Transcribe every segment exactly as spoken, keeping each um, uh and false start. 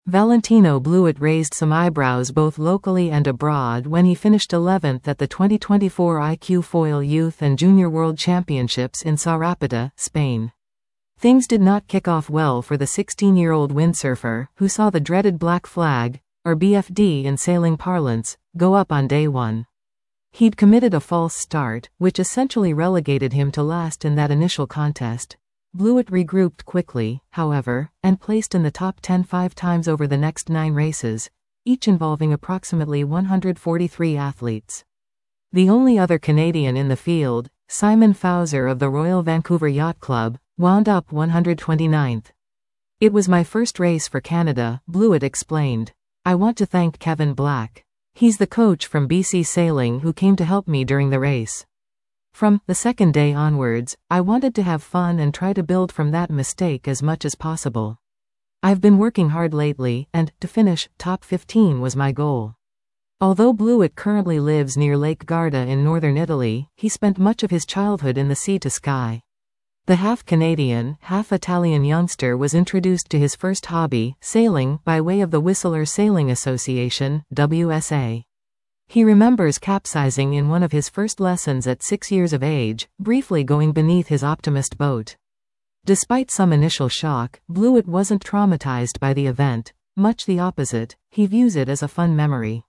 Valentino Blewett raised some eyebrows both locally and abroad when he finished eleventh at the twenty twenty-four I Q Foil Youth and Junior World Championships in Sarapita, Spain. Things did not kick off well for the sixteen-year-old windsurfer, who saw the dreaded black flag, or B F D in sailing parlance, go up on day one. He'd committed a false start, which essentially relegated him to last in that initial contest. Blewett regrouped quickly, however, and placed in the top ten five times over the next nine races, each involving approximately one hundred forty-three athletes. The only other Canadian in the field, Simon Fowler of the Royal Vancouver Yacht Club, wound up one hundred twenty-ninth. "It was my first race for Canada," Blewett explained. "I want to thank Kevin Black. He's the coach from B C Sailing who came to help me during the race. From the second day onwards, I wanted to have fun and try to build from that mistake as much as possible. I've been working hard lately, and to finish top fifteen was my goal." Although Blewett currently lives near Lake Garda in northern Italy, he spent much of his childhood in the sea to sky. The half-Canadian, half-Italian youngster was introduced to his first hobby, sailing, by way of the Whistler Sailing Association, W S A. He remembers capsizing in one of his first lessons at six years of age, briefly going beneath his Optimist boat. Despite some initial shock, Blewett wasn't traumatized by the event. Much the opposite, he views it as a fun memory.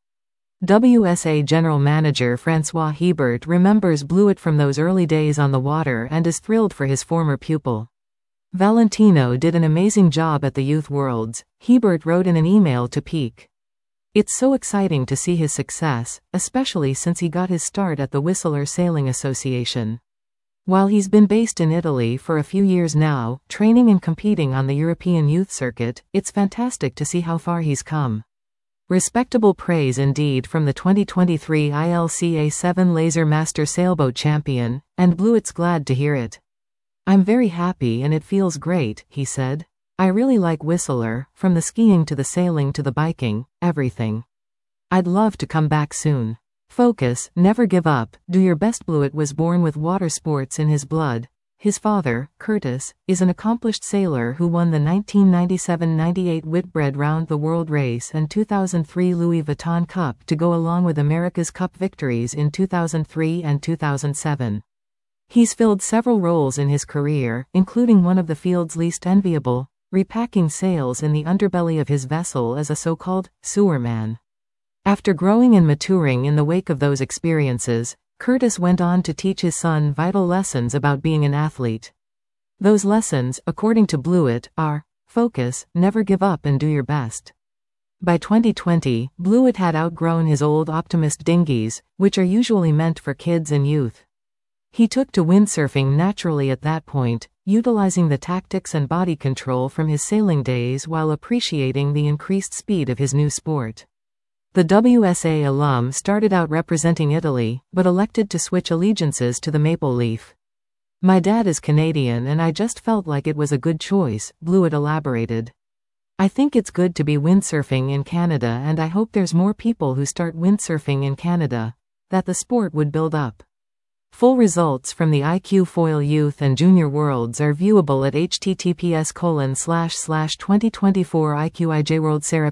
W S A General Manager Francois Hebert remembers Blewett from those early days on the water and is thrilled for his former pupil. "Valentino did an amazing job at the Youth Worlds," Hebert wrote in an email to Peak. "It's so exciting to see his success, especially since he got his start at the Whistler Sailing Association. While he's been based in Italy for a few years now, training and competing on the European youth circuit, it's fantastic to see how far he's come." Respectable praise indeed from the twenty twenty-three I L C A seven Laser Master Sailboat Champion, and Blewett's glad to hear it. "I'm very happy and it feels great," he said. "I really like Whistler, from the skiing to the sailing to the biking, everything. I'd love to come back soon. Focus, never give up, do your best." Blewett was born with water sports in his blood. His father, Curtis, is an accomplished sailor who won the nineteen ninety-seven ninety-eight Whitbread Round the World Race and two thousand three Louis Vuitton Cup to go along with America's Cup victories in two thousand three and two thousand seven. He's filled several roles in his career, including one of the field's least enviable, repacking sails in the underbelly of his vessel as a so-called sewerman. After growing and maturing in the wake of those experiences, Curtis went on to teach his son vital lessons about being an athlete. Those lessons, according to Blewett, are: focus, never give up and do your best. By twenty twenty, Blewett had outgrown his old Optimist dinghies, which are usually meant for kids and youth. He took to windsurfing naturally at that point, utilizing the tactics and body control from his sailing days while appreciating the increased speed of his new sport. The W S A alum started out representing Italy, but elected to switch allegiances to the Maple Leaf. "My dad is Canadian and I just felt like it was a good choice," Blewett elaborated. "I think it's good to be windsurfing in Canada and I hope there's more people who start windsurfing in Canada, that the sport would build up." Full results from the I Q Foil Youth and Junior Worlds are viewable at https colon slash slash twenty twenty-four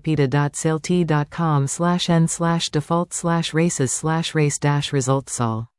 iqijworldsarapita.sailt.com slash n slash default slash races slash race dash results all.